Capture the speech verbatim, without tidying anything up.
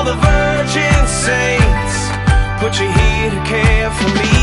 all the virgin saints, put you here to care for me.